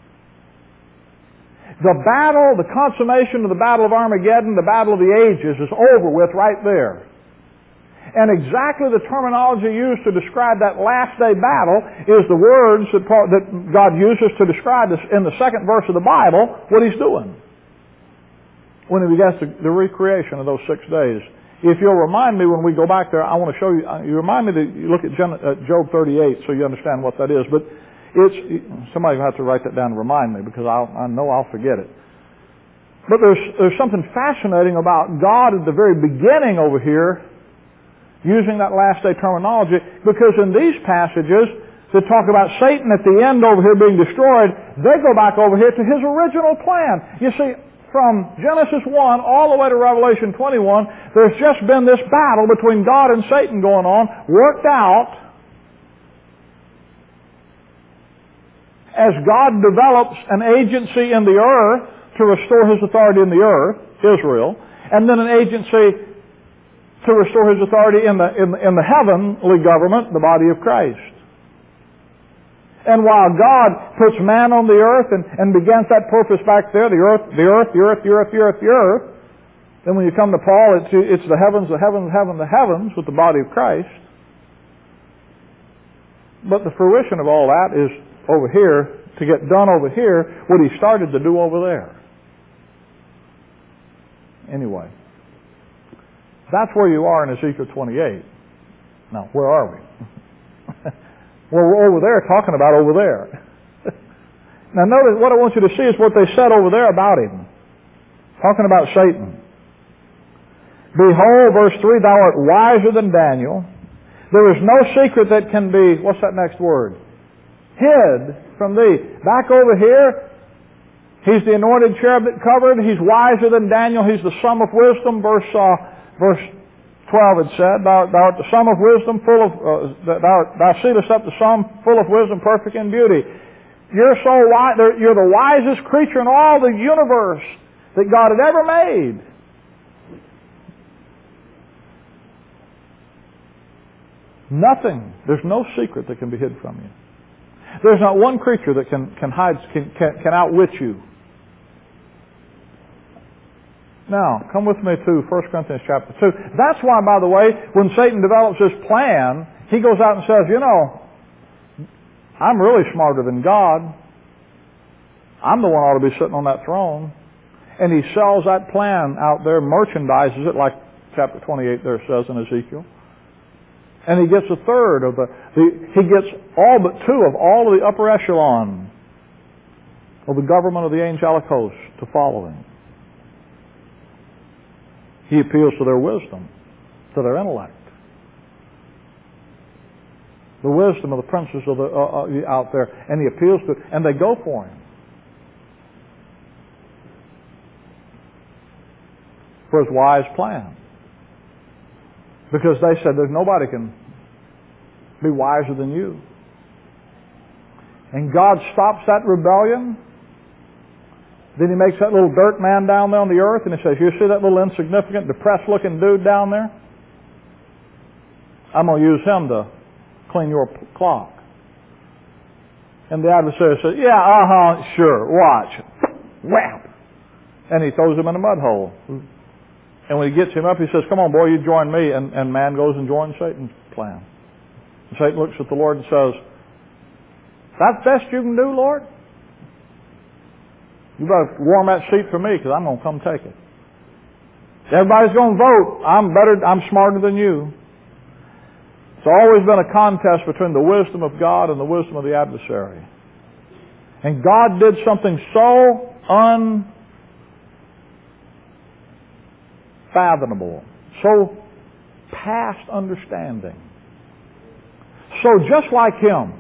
Speaker 1: The battle, the consummation of the battle of Armageddon, the battle of the ages is over with right there. And exactly the terminology used to describe that last day battle is the words that, Paul, that God uses to describe this in the second verse of the Bible, what He's doing when He begins the, the recreation of those six days. If you'll remind me when we go back there, I want to show you, you remind me to you look at Job thirty-eight so you understand what that is. But it's, somebody will have to write that down and remind me because I'll, I know I'll forget it. But there's, there's something fascinating about God at the very beginning over here using that last day terminology, because in these passages that talk about Satan at the end over here being destroyed, they go back over here to His original plan. You see, from Genesis one all the way to Revelation twenty-one, there's just been this battle between God and Satan going on, worked out as God develops an agency in the earth to restore His authority in the earth, Israel, and then an agency to restore His authority in the, in, in the heavenly government, the body of Christ. And while God puts man on the earth and, and begins that purpose back there, the earth, the earth, the earth, the earth, the earth, the earth, then when you come to Paul, it's, it's the heavens, the heavens, heaven, the heavens with the body of Christ. But the fruition of all that is over here, to get done over here, what He started to do over there. Anyway, that's where you are in Ezekiel twenty-eight. Now, where are we? Well, we're over there talking about over there. Now notice, what I want you to see is what they said over there about him. Talking about Satan. Behold, verse three, thou art wiser than Daniel. There is no secret that can be, what's that next word? Hid from thee. Back over here, he's the anointed cherub that covered. He's wiser than Daniel. He's the sum of wisdom. Verse, uh, verse twelve it said, Thou, thou art the sum of wisdom, full of, uh, thou, thou sealest up the sum full of wisdom, perfect in beauty. You're so wise, you're the wisest creature in all the universe that God had ever made. Nothing. There's no secret that can be hid from you. There's not one creature that can, can hide, can, can, can outwit you. Now, come with me to First Corinthians chapter two. That's why, by the way, when Satan develops his plan, he goes out and says, you know, I'm really smarter than God. I'm the one who ought to be sitting on that throne. And he sells that plan out there, merchandises it, like chapter twenty-eight there says in Ezekiel. And he gets a third of the, the, he gets all but two of all of the upper echelon of the government of the angelic host to follow him. He appeals to their wisdom, to their intellect. The wisdom of the princes of the, uh, uh, out there, and he appeals to, and they go for him. For his wise plan. Because they said, there's nobody can be wiser than you. And God stops that rebellion. Then he makes that little dirt man down there on the earth, and he says, you see that little insignificant, depressed-looking dude down there? I'm going to use him to clean your clock. And the adversary says, yeah, uh-huh, sure, watch. Whap! And he throws him in a mud hole. And when he gets him up, he says, come on, boy, you join me. And, and man goes and joins Satan's plan. And Satan looks at the Lord and says, that's best you can do, Lord? You better warm that seat for me, because I'm going to come take it. Everybody's going to vote. I'm better, I'm smarter than you. It's always been a contest between the wisdom of God and the wisdom of the adversary. And God did something so un fathomable, so past understanding. So just like him,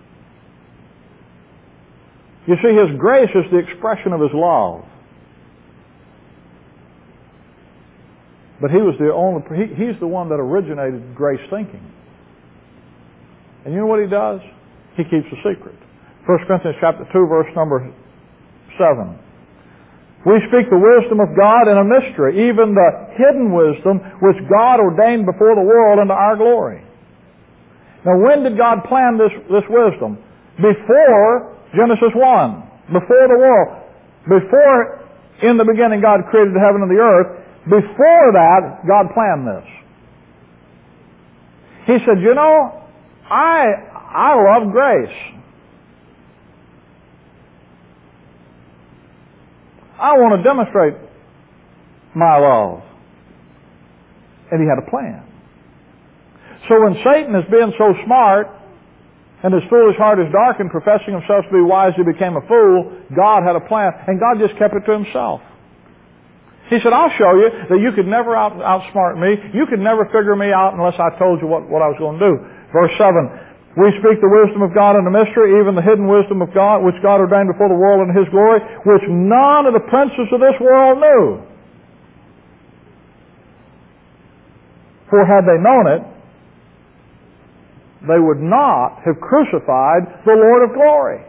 Speaker 1: you see, his grace is the expression of his love. But he was the only, he, he's the one that originated grace thinking. And you know what he does? He keeps a secret. First Corinthians chapter two, verse number seven. We speak the wisdom of God in a mystery, even the hidden wisdom which God ordained before the world unto our glory. Now, when did God plan this, this wisdom? Before Genesis one. Before the world. Before, in the beginning, God created the heaven and the earth. Before that, God planned this. He said, you know, I, I love grace. I want to demonstrate my love. And he had a plan. So when Satan is being so smart and his foolish heart is darkened, professing himself to be wise, he became a fool, God had a plan. And God just kept it to himself. He said, I'll show you that you could never out, outsmart me. You could never figure me out unless I told you what, what I was going to do. Verse seven. We speak the wisdom of God in a mystery, even the hidden wisdom of God, which God ordained before the world in his glory, which none of the princes of this world knew. For had they known it, they would not have crucified the Lord of glory.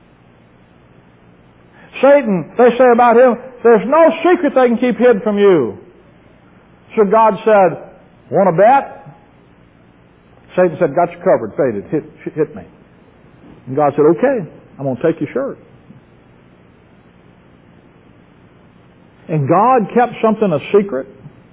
Speaker 1: Satan, they say about him, there's no secret they can keep hid from you. So God said, want to bet? Satan said, got you covered, faded, hit, hit me. And God said, okay, I'm going to take your shirt. And God kept something a secret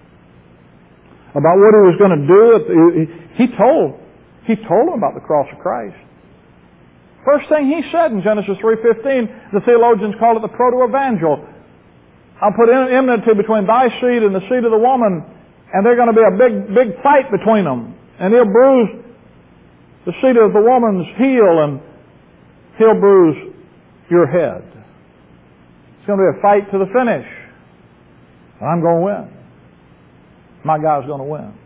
Speaker 1: about what he was going to do. He told, he told them about the cross of Christ. First thing he said in Genesis three fifteen, the theologians call it the proto-evangel. I'll put enmity between thy seed and the seed of the woman, and there's going to be a big, big fight between them. And he'll bruise the seed of the woman's heel, and he'll bruise your head. It's going to be a fight to the finish. And I'm going to win. My guy's going to win.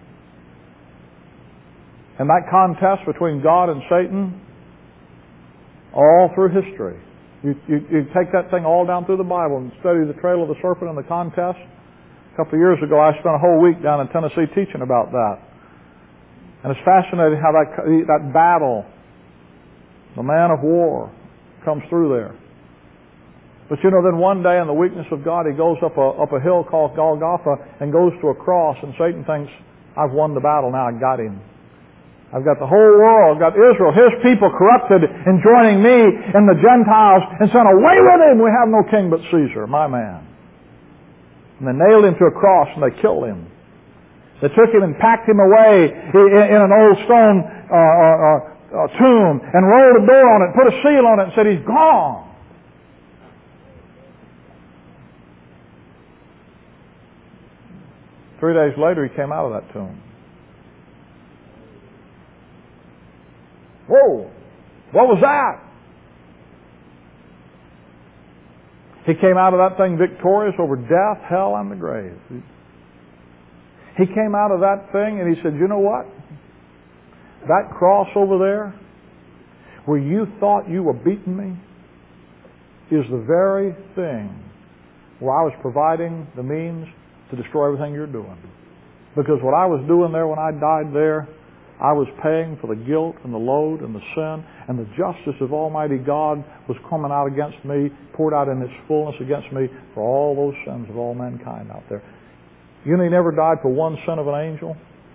Speaker 1: And that contest between God and Satan, all through history. You, you, you take that thing all down through the Bible and study the trail of the serpent and the contest. couple of years ago, I spent a whole week down in Tennessee teaching about that. And it's fascinating how that, that battle, the man of war, comes through there. But you know, then one day in the weakness of God, he goes up a, up a hill called Golgotha and goes to a cross, and Satan thinks, I've won the battle, now I got him. I've got the whole world, I've got Israel, his people corrupted and joining me and the Gentiles and saying, away with him, we have no king but Caesar, my man. And they nailed him to a cross and they killed him. They took him and packed him away in an old stone uh, uh, uh, tomb and rolled a door on it, put a seal on it and said, he's gone. Three days later, he came out of that tomb. Whoa! What was that? He came out of that thing victorious over death, hell, and the grave. He came out of that thing and he said, you know what? That cross over there, where you thought you were beating me, is the very thing where I was providing the means to destroy everything you're doing. Because what I was doing there when I died there, I was paying for the guilt and the load and the sin, and the justice of Almighty God was coming out against me, poured out in its fullness against me for all those sins of all mankind out there. You know, he never died for one sin of an angel.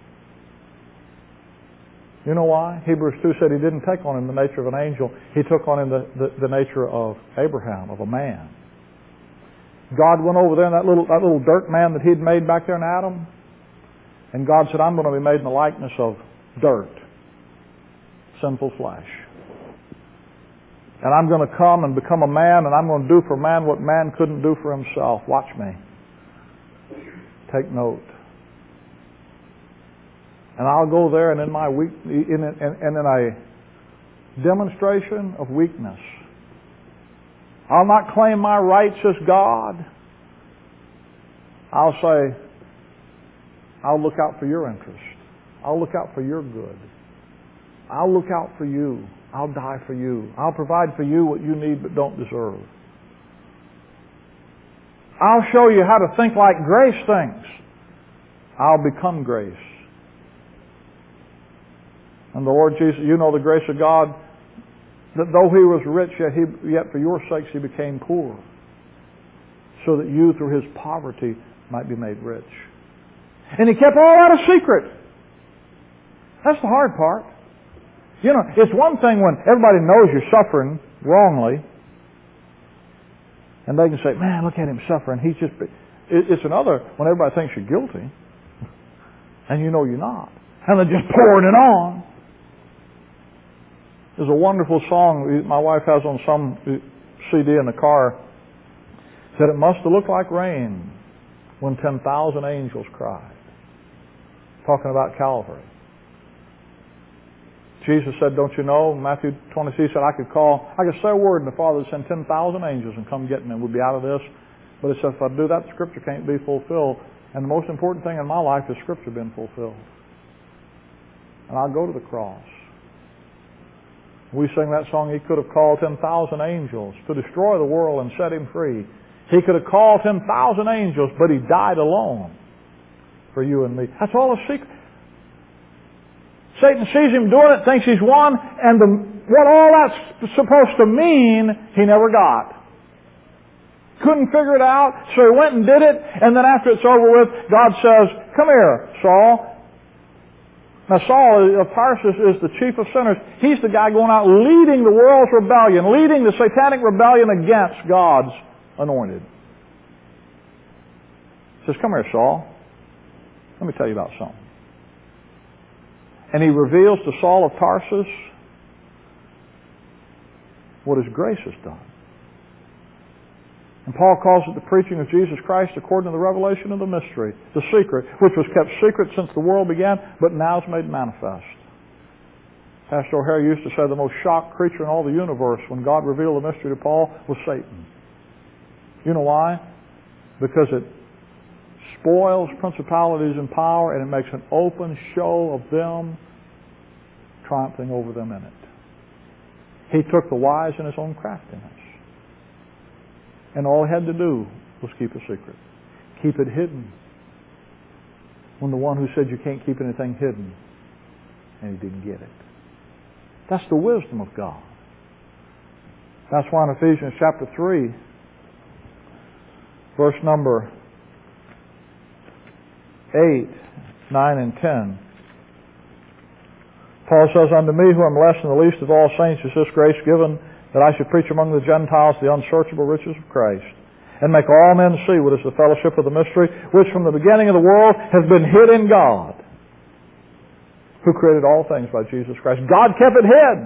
Speaker 1: You know why? Hebrews two said he didn't take on him the nature of an angel. He took on him the, the, the nature of Abraham, of a man. God went over there and that little, that little dirt man that he'd made back there in Adam, and God said, I'm going to be made in the likeness of dirt, sinful flesh. And I'm going to come and become a man, and I'm going to do for man what man couldn't do for himself. Watch me. Take note. And I'll go there, and in my weak, in, in, and in a demonstration of weakness, I'll not claim my rights as God. I'll say, I'll look out for your interest. I'll look out for your good. I'll look out for you. I'll die for you. I'll provide for you what you need but don't deserve. I'll show you how to think like grace thinks. I'll become grace. And the Lord Jesus, you know the grace of God, that though he was rich, yet, he, yet for your sakes he became poor, so that you through his poverty might be made rich. And he kept all that a secret. That's the hard part. You know, it's one thing when everybody knows you're suffering wrongly, and they can say, man, look at him suffering. He's just... It's another when everybody thinks you're guilty, and you know you're not. And they're just pouring it on. There's a wonderful song my wife has on some C D in the car. Said it must have looked like rain when ten thousand angels cried. Talking about Calvary. Jesus said, don't you know, Matthew twenty-two, he said, I could call, I could say a word and the Father would send ten thousand angels and come get me and we'd be out of this. But it says, if I do that, the Scripture can't be fulfilled. And the most important thing in my life is Scripture being fulfilled. And I'll go to the cross. We sing that song, he could have called ten thousand angels to destroy the world and set him free. He could have called ten thousand angels, but he died alone for you and me. That's all a secret. Satan sees him doing it, thinks he's won, and the, what all that's supposed to mean, he never got. Couldn't figure it out, so he went and did it, and then after it's over with, God says, come here, Saul. Now Saul of Tarsus is the chief of sinners. He's the guy going out leading the world's rebellion, leading the satanic rebellion against God's anointed. He says, come here, Saul. Let me tell you about something. And he reveals to Saul of Tarsus what his grace has done. And Paul calls it the preaching of Jesus Christ according to the revelation of the mystery, the secret, which was kept secret since the world began, but now is made manifest. Pastor O'Hare used to say the most shocked creature in all the universe when God revealed the mystery to Paul was Satan. You know why? Because it spoils principalities and power, and it makes an open show of them triumphing over them in it. He took the wise in his own craftiness. And all he had to do was keep a secret. Keep it hidden. when the one who said you can't keep anything hidden, and he didn't get it. That's the wisdom of God. That's why in Ephesians chapter three, verse number eight, nine, and ten, Paul says, "Unto me, who am less than the least of all saints, is this grace given, that I should preach among the Gentiles the unsearchable riches of Christ, and make all men see what is the fellowship of the mystery, which from the beginning of the world has been hid in God, who created all things by Jesus Christ." God kept it hid.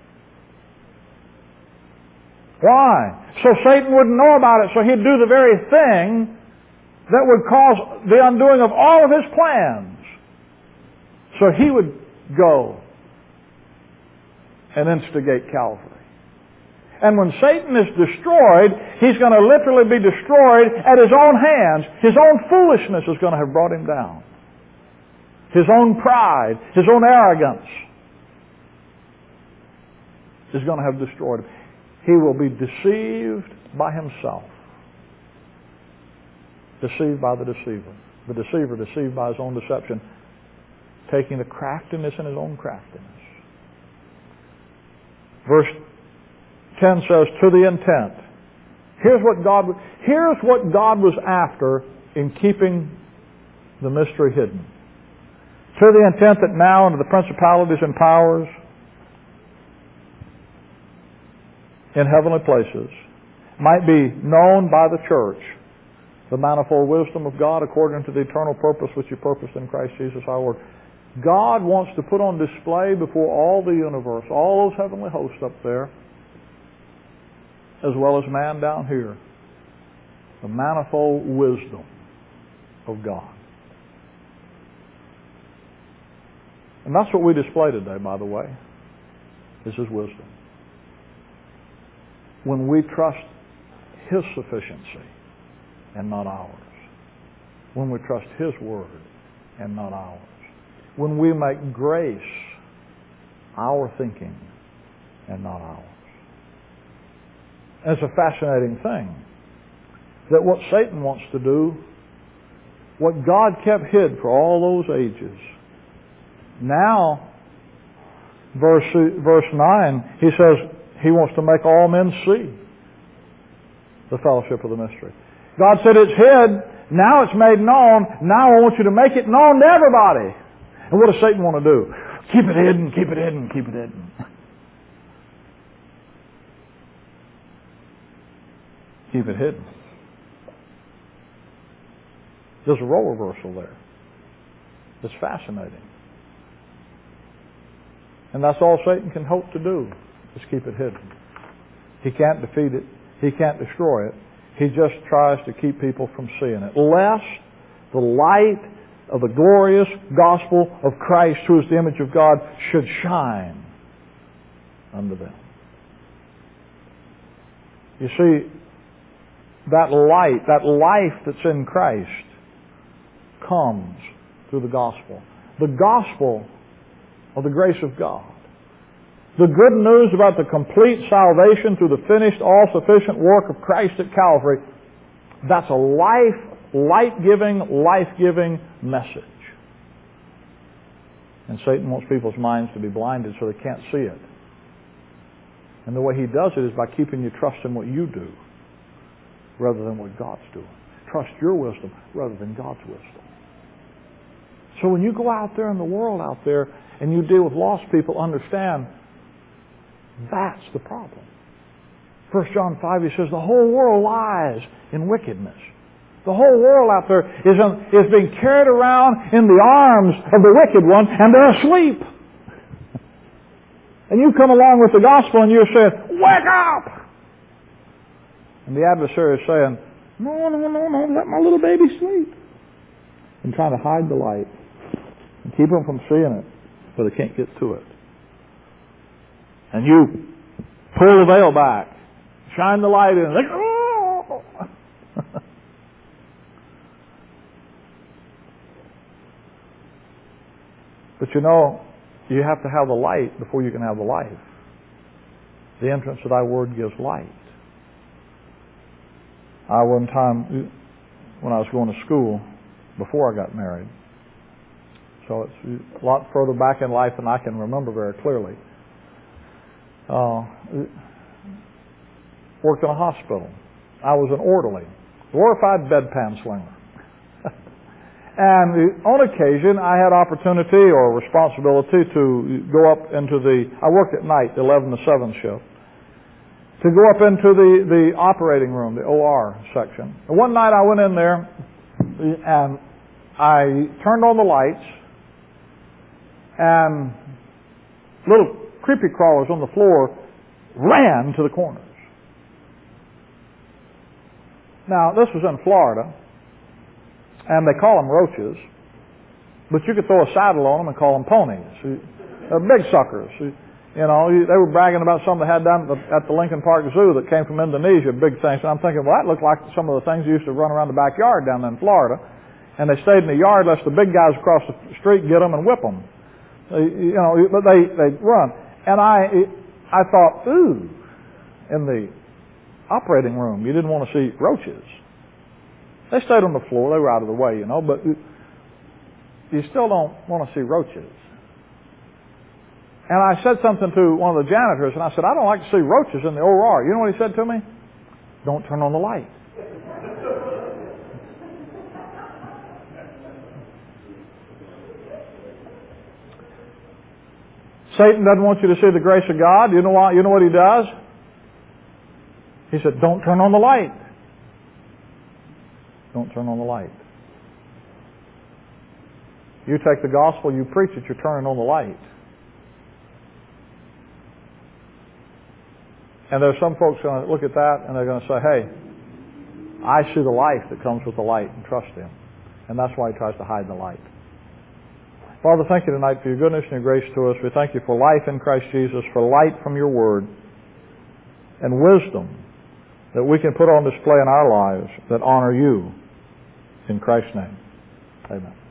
Speaker 1: Why? So Satan wouldn't know about it, so he'd do the very thing that would cause the undoing of all of his plans. So he would go and instigate Calvary. And when Satan is destroyed, he's going to literally be destroyed at his own hands. His own foolishness is going to have brought him down. His own pride, his own arrogance is going to have destroyed him. He will be deceived by himself. Deceived by the deceiver. The deceiver deceived by his own deception, taking the craftiness in his own craftiness. Verse ten says, "To the intent." Here's what God, here's what God was after in keeping the mystery hidden. "To the intent that now unto the principalities and powers in heavenly places might be known by the church the manifold wisdom of God according to the eternal purpose which He purposed in Christ Jesus our Lord." God wants to put on display before all the universe, all those heavenly hosts up there, as well as man down here, the manifold wisdom of God. And that's what we display today, by the way. This is wisdom. When we trust His sufficiency and not ours. When we trust His Word and not ours. When we make grace our thinking and not ours. And it's a fascinating thing that what Satan wants to do, what God kept hid for all those ages, now, verse, verse nine, he says He wants to make all men see the fellowship of the mystery. God said it's hid, now it's made known, now I want you to make it known to everybody. And what does Satan want to do? Keep it hidden, keep it hidden, keep it hidden. Keep it hidden. There's a role reversal there. It's fascinating. And that's all Satan can hope to do, is keep it hidden. He can't defeat it. He can't destroy it. He just tries to keep people from seeing it, lest the light of the glorious gospel of Christ, who is the image of God, should shine unto them. You see, that light, that life that's in Christ, comes through the gospel. The gospel of the grace of God. The good news about the complete salvation through the finished, all-sufficient work of Christ at Calvary, that's a life, light-giving, life-giving message. And Satan wants people's minds to be blinded so they can't see it. And the way he does it is by keeping you trusting what you do rather than what God's doing. Trust your wisdom rather than God's wisdom. So when you go out there in the world out there and you deal with lost people, understand that's the problem. First John five, he says, the whole world lies in wickedness. The whole world out there is, in, is being carried around in the arms of the wicked one, and they're asleep. And you come along with the gospel and you're saying, wake up! And the adversary is saying, no, no, no, no, let my little baby sleep. And trying to hide the light and keep them from seeing it, so they can't get to it. And you pull the veil back, shine the light in, and they, oh! But you know, you have to have the light before you can have the life. The entrance of thy word gives light. I one time, when I was going to school, before I got married, so it's a lot further back in life than I can remember very clearly. Uh, worked in a hospital. I was an orderly, glorified bedpan slinger. And on occasion, I had opportunity or responsibility to go up into the, I worked at night, the eleven to seven shift, to go up into the, the operating room, the O R section. And one night I went in there and I turned on the lights, and little creepy crawlers on the floor ran to the corners. Now, this was in Florida, and they call them roaches, but you could throw a saddle on them and call them ponies. They're big suckers. You know, they were bragging about something they had down at the, at the Lincoln Park Zoo that came from Indonesia, big things. And I'm thinking, well, that looked like some of the things that used to run around the backyard down there in Florida. And they stayed in the yard lest the big guys across the street get them and whip them. They, you know, but they they run. And I I thought, ooh, in the operating room, you didn't want to see roaches. They stayed on the floor. They were out of the way, you know, but you still don't want to see roaches. And I said something to one of the janitors, and I said, I don't like to see roaches in the O R. You know what he said to me? Don't turn on the light. Satan doesn't want you to see the grace of God. You know what, you know what he does? He said, don't turn on the light. Don't turn on the light. You take the gospel, you preach it, you're turning on the light. And there's some folks going to look at that and they're going to say, hey, I see the life that comes with the light and trust Him. And that's why He tries to hide the light. Father, thank You tonight for Your goodness and Your grace to us. We thank You for life in Christ Jesus, for light from Your Word, and wisdom that we can put on display in our lives that honor You. In Christ's name, amen.